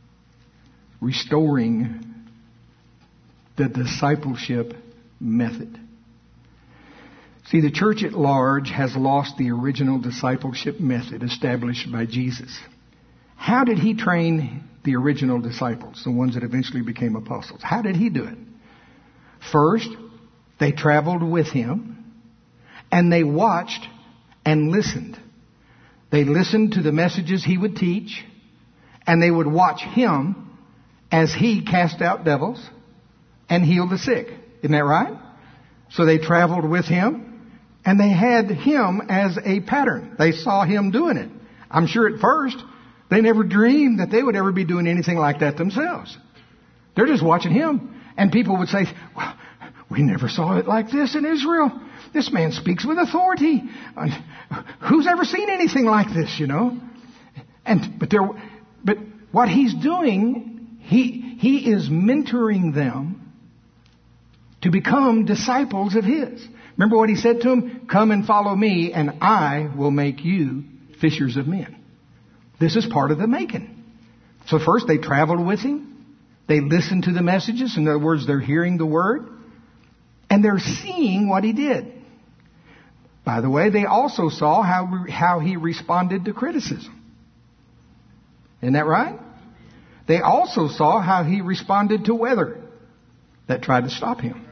Restoring the Discipleship Method. See, the church at large has lost the original discipleship method established by Jesus. How did He train the original disciples, the ones that eventually became apostles? How did He do it? First, they traveled with Him. And they watched and listened. They listened to the messages He would teach. And they would watch Him as He cast out devils and healed the sick. Isn't that right? So they traveled with Him. And they had Him as a pattern. They saw Him doing it. I'm sure at first they never dreamed that they would ever be doing anything like that themselves. They're just watching Him. And people would say, well, we never saw it like this in Israel. This man speaks with authority. Who's ever seen anything like this, you know? And but there, but what He's doing, he he is mentoring them to become disciples of His. Remember what He said to them? Come and follow me, and I will make you fishers of men. This is part of the making. So first they traveled with Him. They listened to the messages. In other words, they're hearing the Word. And they're seeing what He did. By the way, they also saw how, how He responded to criticism. Isn't that right? They also saw how He responded to weather that tried to stop Him.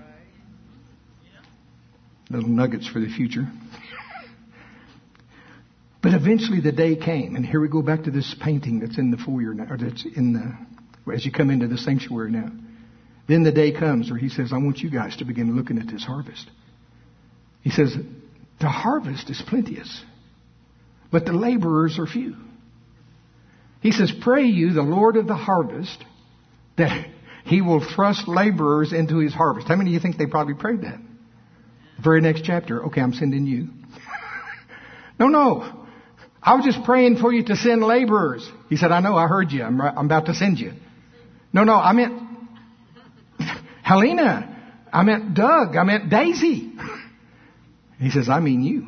Little nuggets for the future. But eventually the day came. And here we go back to this painting that's in the foyer now, or that's in the, as you come into the sanctuary now. Then the day comes where He says, I want you guys to begin looking at this harvest. He says, the harvest is plenteous, but the laborers are few. He says, pray you, the Lord of the harvest, that He will thrust laborers into His harvest. How many of you think they probably prayed that? The very next chapter, okay, I'm sending you. no, no. I was just praying for you to send laborers. He said, I know, I heard you. I'm, I'm about to send you. No, no, I meant Helena. I meant Doug. I meant Daisy. He says, I mean you.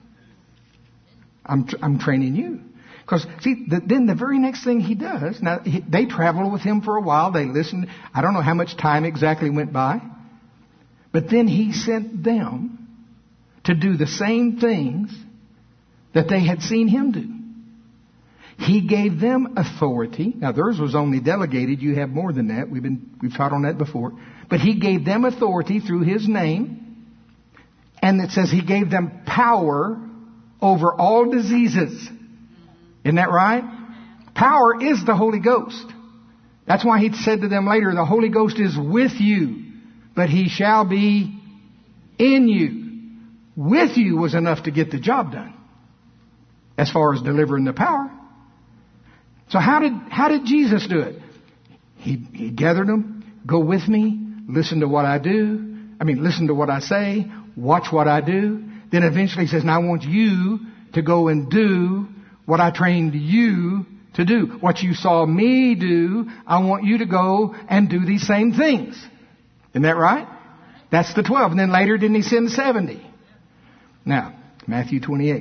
I'm, I'm training you. Because, see, the, then the very next thing He does, now, he, they traveled with Him for a while. They listened. I don't know how much time exactly went by. But then He sent them to do the same things that they had seen Him do. He gave them authority. Now, theirs was only delegated. You have more than that. We've been, we've taught on that before. But He gave them authority through His name. And it says He gave them power over all diseases. Isn't that right? Power is the Holy Ghost. That's why He said to them later, the Holy Ghost is with you, but He shall be in you. With you was enough to get the job done. As far as delivering the power. So how did, how did Jesus do it? He, he gathered them. Go with me. Listen to what I do. I mean, listen to what I say. Watch what I do. Then eventually He says, now I want you to go and do what I trained you to do. What you saw me do, I want you to go and do these same things. Isn't that right? That's the twelve. And then later, didn't he send seventy? Now, Matthew twenty-eight.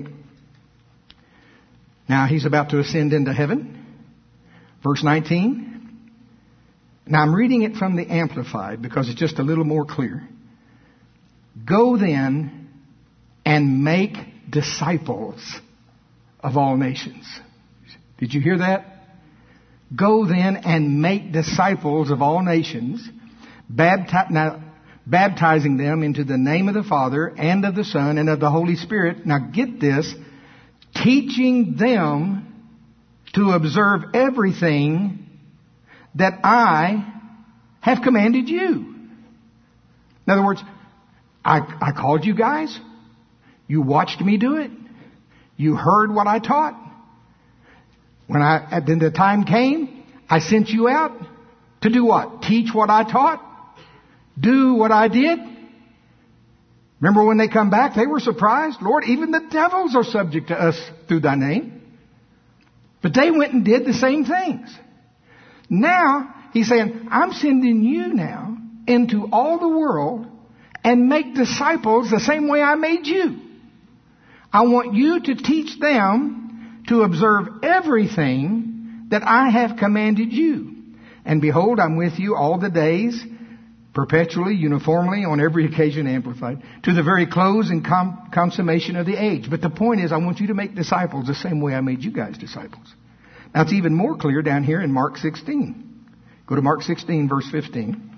Now he's about to ascend into heaven. Verse nineteen. Now I'm reading it from the Amplified because it's just a little more clear. Go then and make disciples of all nations. Did you hear that? Go then and make disciples of all nations, bapti- now, baptizing them into the name of the Father and of the Son and of the Holy Spirit. Now get this, teaching them to observe everything that I have commanded you. In other words, I, I called you guys. You watched me do it. You heard what I taught. When I, then the time came, I sent you out to do what? Teach what I taught. Do what I did. Remember when they come back, they were surprised. Lord, even the devils are subject to us through thy name. But they went and did the same things. Now, he's saying, I'm sending you now into all the world and make disciples the same way I made you. I want you to teach them to observe everything that I have commanded you. And behold, I'm with you all the days, perpetually, uniformly, on every occasion amplified, to the very close and com- consummation of the age. But the point is, I want you to make disciples the same way I made you guys disciples. Now it's even more clear down here in Mark sixteen. Go to Mark sixteen, verse fifteen.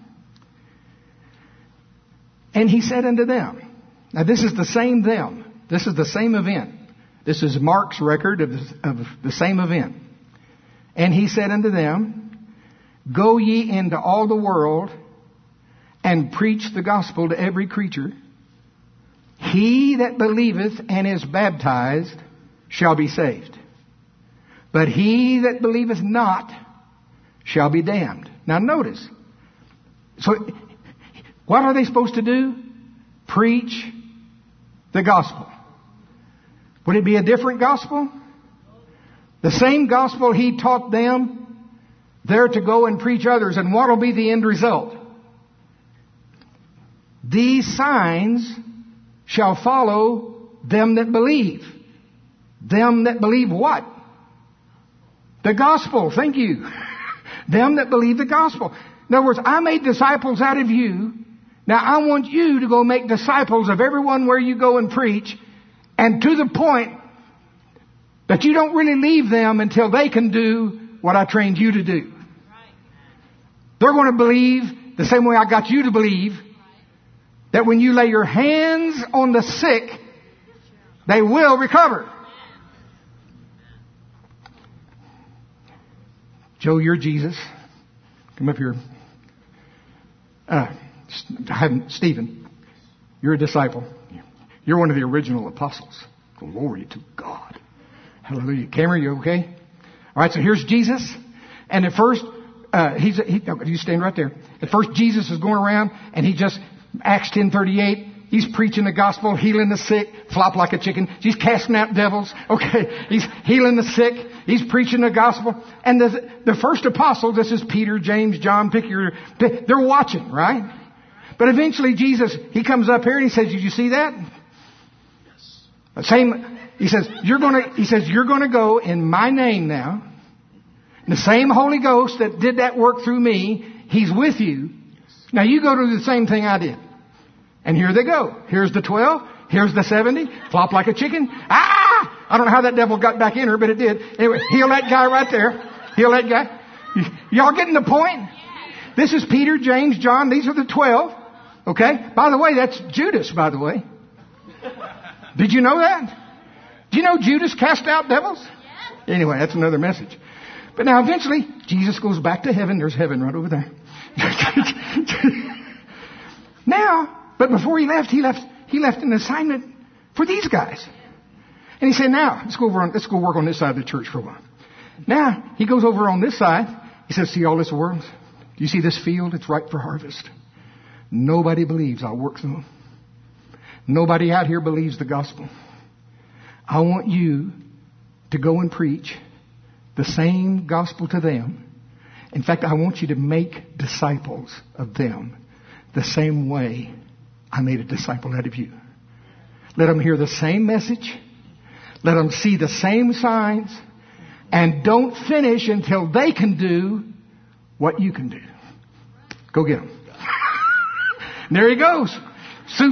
And he said unto them, now this is the same them. This is the same event. This is Mark's record of the, of the same event. And he said unto them, go ye into all the world and preach the gospel to every creature. He that believeth and is baptized shall be saved. But he that believeth not shall be damned. Now notice. So what are they supposed to do? Preach the gospel. Would it be a different gospel? The same gospel he taught them, they're to go and preach others. And what will be the end result? These signs shall follow them that believe. Them that believe what? The gospel. Thank you. Them that believe the gospel. In other words, I made disciples out of you. Now I want you to go make disciples of everyone where you go and preach. And to the point that you don't really leave them until they can do what I trained you to do. They're going to believe the same way I got you to believe, that when you lay your hands on the sick, they will recover. Joe, you're Jesus. Come up here. Uh, Stephen, you're a disciple. You're one of the original apostles. Glory to God. Hallelujah. Cameron, you okay? All right, so here's Jesus. And at first, uh, he's, he, you stand right there. At first, Jesus is going around and he just, Acts ten thirty-eight, he's preaching the gospel, healing the sick, flop like a chicken. He's casting out devils. Okay. He's healing the sick. He's preaching the gospel. And the, the first apostles, this is Peter, James, John, pick your, they're watching, right? But eventually Jesus, he comes up here and he says, did you see that? Same, he says, you're gonna, he says, you're gonna go in my name now. The same Holy Ghost that did that work through me, he's with you. Now you go do the same thing I did. And here they go. Here's the twelve. Here's the seventy. Flop like a chicken. Ah! I don't know how that devil got back in her, but it did. Anyway, heal that guy right there. Heal that guy. Y- y'all getting the point? This is Peter, James, John. These are the twelve. Okay? By the way, that's Judas, by the way. Did you know that? Do you know Judas cast out devils? Anyway, that's another message. But now eventually, Jesus goes back to heaven. There's heaven right over there. Now, but before he left, he left, he left an assignment for these guys. And he said, now, let's go over on, let's go work on this side of the church for a while. Now, he goes over on this side. He says, see all this world? Do you see this field? It's ripe for harvest. Nobody believes I'll work through them. Nobody out here believes the gospel. I want you to go and preach the same gospel to them. In fact, I want you to make disciples of them the same way I made a disciple out of you. Let them hear the same message. Let them see the same signs. And don't finish until they can do what you can do. Go get them. And there he goes. Sue,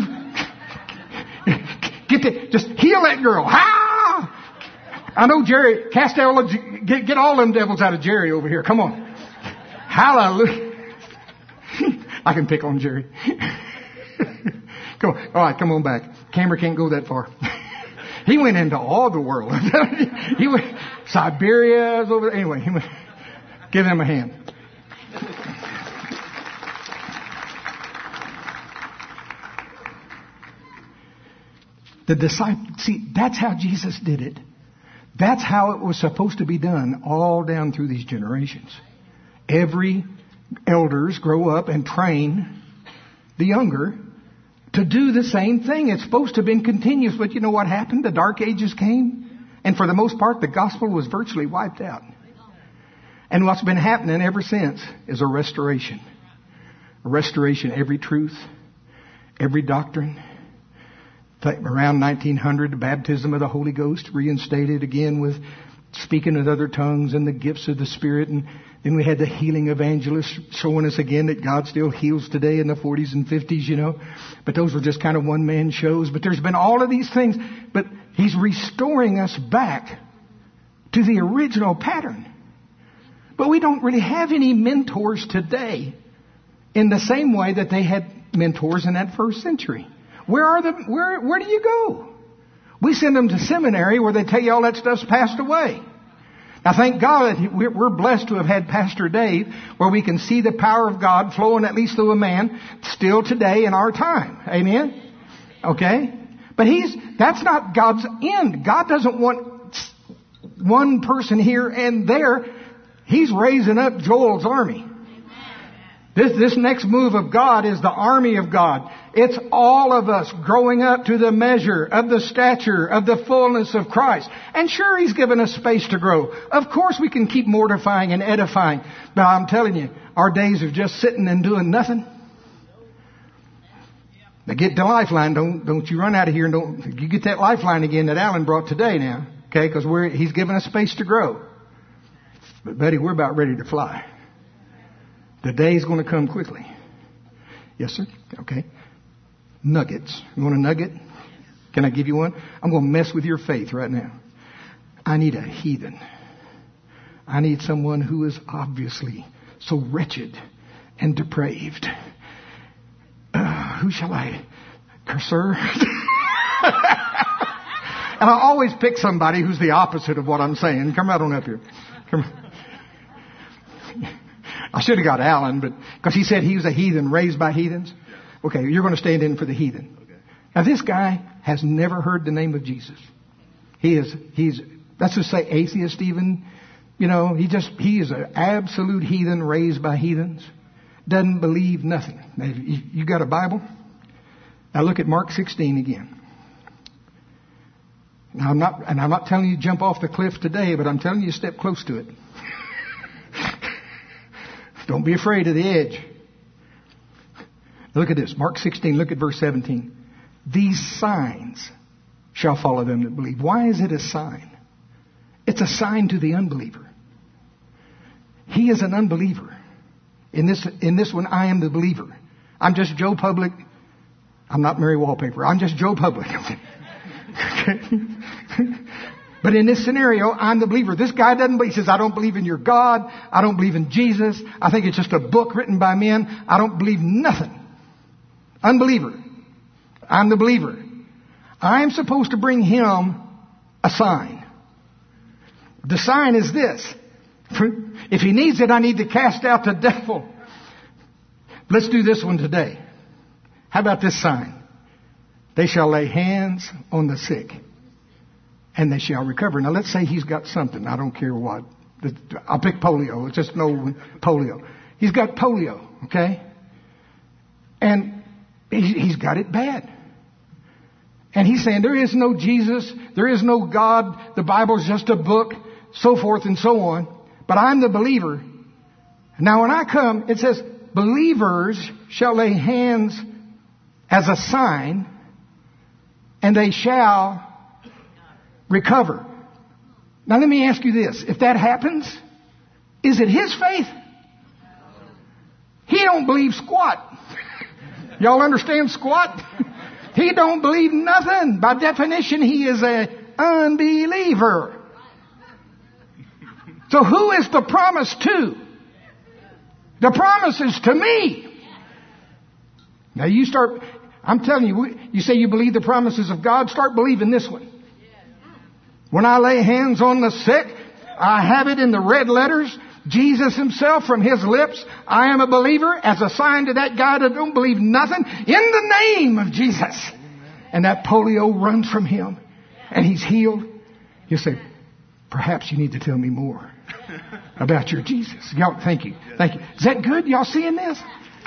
get the, just heal that girl. Ha! I know Jerry, cast all, get, get all them devils out of Jerry over here. Come on. Hallelujah. I can pick on Jerry. Come on. All right, come on back. Camera can't go that far. He went into all the world. He went, Siberia's over there. Anyway, he went, give him a hand. The disciples, see, that's how Jesus did it. That's how it was supposed to be done all down through these generations. Every elders grow up and train the younger to do the same thing. It's supposed to have been continuous, but you know what happened? The Dark Ages came, and for the most part, the gospel was virtually wiped out. And what's been happening ever since is a restoration. A restoration, every truth, every doctrine. Around nineteen hundred, the baptism of the Holy Ghost reinstated again with speaking with other tongues and the gifts of the Spirit. And then we had the healing evangelists showing us again that God still heals today in the forties and fifties, you know. But those were just kind of one-man shows. But there's been all of these things. But He's restoring us back to the original pattern. But we don't really have any mentors today in the same way that they had mentors in that first century. Where are the, where, where do you go? We send them to seminary where they tell you all that stuff's passed away. Now thank God that we're blessed to have had Pastor Dave where we can see the power of God flowing at least through a man still today in our time. Amen? Okay? But he's, that's not God's end. God doesn't want one person here and there. He's raising up Joel's army. This, this next move of God is the army of God. It's all of us growing up to the measure of the stature of the fullness of Christ. And sure, He's given us space to grow. Of course, we can keep mortifying and edifying. But I'm telling you, our days of just sitting and doing nothing. Now get the lifeline. Don't, don't you run out of here and don't, you get that lifeline again that Alan brought today now. Okay, because we're, he's given us space to grow. But buddy, we're about ready to fly. The day's going to come quickly. Yes, sir? Okay. Nuggets. You want a nugget? Can I give you one? I'm going to mess with your faith right now. I need a heathen. I need someone who is obviously so wretched and depraved. Uh, who shall I curse her? And I always pick somebody who's the opposite of what I'm saying. Come right on up here. Come on. I should have got Alan, but because he said he was a heathen raised by heathens. Okay, you're going to stand in for the heathen. Now this guy has never heard the name of Jesus. He is, he's, let's just say atheist even. You know, he just, he is an absolute heathen raised by heathens. Doesn't believe nothing. Now, you, you got a Bible? Now look at Mark sixteen again. Now I'm not, and I'm not telling you to jump off the cliff today, but I'm telling you to step close to it. Don't be afraid of the edge. Look at this. Mark sixteen, look at verse seventeen. These signs shall follow them that believe. Why is it a sign? It's a sign to the unbeliever. He is an unbeliever. In this, in this one, I am the believer. I'm just Joe Public. I'm not Mary Wallpaper. I'm just Joe Public. But in this scenario, I'm the believer. This guy doesn't believe. He says, I don't believe in your God. I don't believe in Jesus. I think it's just a book written by men. I don't believe nothing. Unbeliever. I'm the believer. I'm supposed to bring him a sign. The sign is this. If he needs it, I need to cast out the devil. Let's do this one today. How about this sign? They shall lay hands on the sick, and they shall recover. Now, let's say he's got something. I don't care what. I'll pick polio. Let's just know polio. He's got polio, okay? And he's got it bad. And he's saying there is no Jesus, there is no God, the Bible's just a book, so forth and so on. But I'm the believer. Now when I come, it says, believers shall lay hands as a sign, and they shall recover. Now let me ask you this. If that happens, is it his faith? He don't believe squat. Y'all understand squat? He don't believe nothing. By definition, he is an unbeliever. So who is the promise to? The promise is to me. Now you start, I'm telling you, you say you believe the promises of God, start believing this one. When I lay hands on the sick, I have it in the red letters. Jesus himself from his lips, I am a believer, as a sign to that guy that don't believe nothing, in the name of Jesus. And that polio runs from him and he's healed. You say, perhaps you need to tell me more about your Jesus. Y'all, thank you. Thank you. Is that good? Y'all seeing this?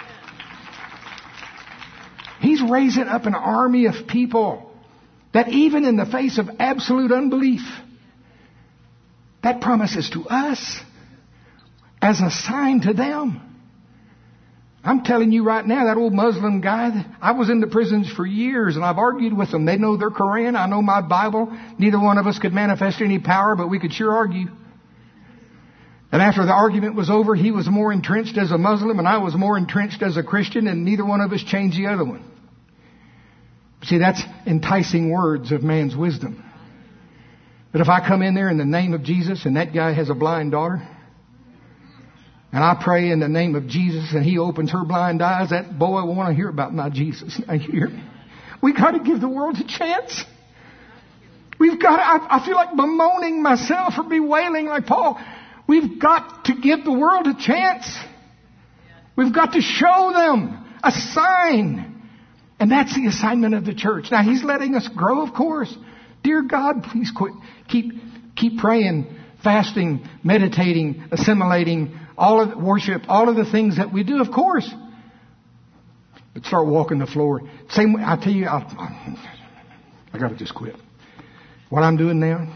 He's raising up an army of people that even in the face of absolute unbelief, that promises to us as a sign to them. I'm telling you right now, that old Muslim guy, I was in the prisons for years and I've argued with them. They know their Quran, I know my Bible. Neither one of us could manifest any power, but we could sure argue. And after the argument was over, he was more entrenched as a Muslim and I was more entrenched as a Christian, and neither one of us changed the other one. See, that's enticing words of man's wisdom. But if I come in there in the name of Jesus and that guy has a blind daughter, and I pray in the name of Jesus and he opens her blind eyes, that boy will want to hear about my Jesus. Now you hear me? We got to give the world a chance. We've got to, I, I feel like bemoaning myself or bewailing like Paul. We've got to give the world a chance. We've got to show them a sign. And that's the assignment of the church. Now he's letting us grow, of course. Dear God, please quit. Keep, keep praying, fasting, meditating, assimilating, all of the worship, all of the things that we do, of course. But start walking the floor. Same way, I tell you, I, I got to just quit. What I'm doing now,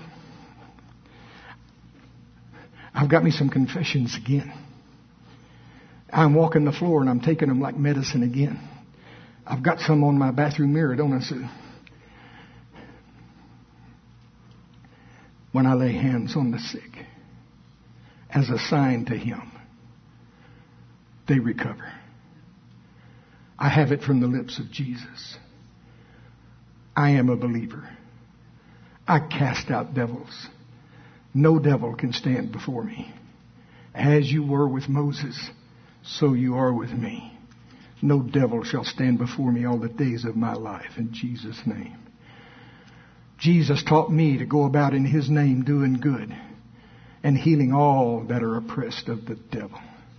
I've got me some confessions again. I'm walking the floor and I'm taking them like medicine again. I've got some on my bathroom mirror, don't I, Sue? When I lay hands on the sick, as a sign to him, they recover. I have it from the lips of Jesus. I am a believer. I cast out devils. No devil can stand before me. As you were with Moses, so you are with me. No devil shall stand before me all the days of my life, in Jesus' name. Jesus taught me to go about in his name doing good and healing all that are oppressed of the devil.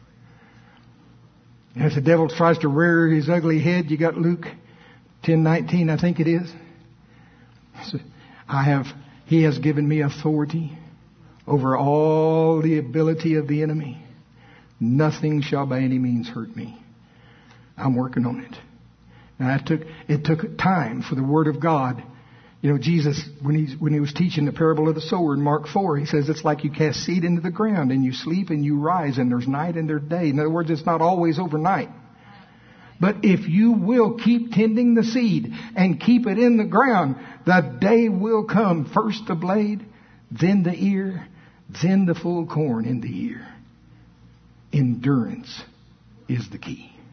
And if the devil tries to rear his ugly head, you got Luke ten nineteen, I think it is. So I have, he has given me authority over all the ability of the enemy. Nothing shall by any means hurt me. I'm working on it. Now it took, it took time for the Word of God. You know, Jesus, when he, when he was teaching the parable of the sower in Mark four, he says it's like you cast seed into the ground and you sleep and you rise and there's night and there's day. In other words, it's not always overnight. But if you will keep tending the seed and keep it in the ground, the day will come. First the blade, then the ear, then the full corn in the ear. Endurance is the key.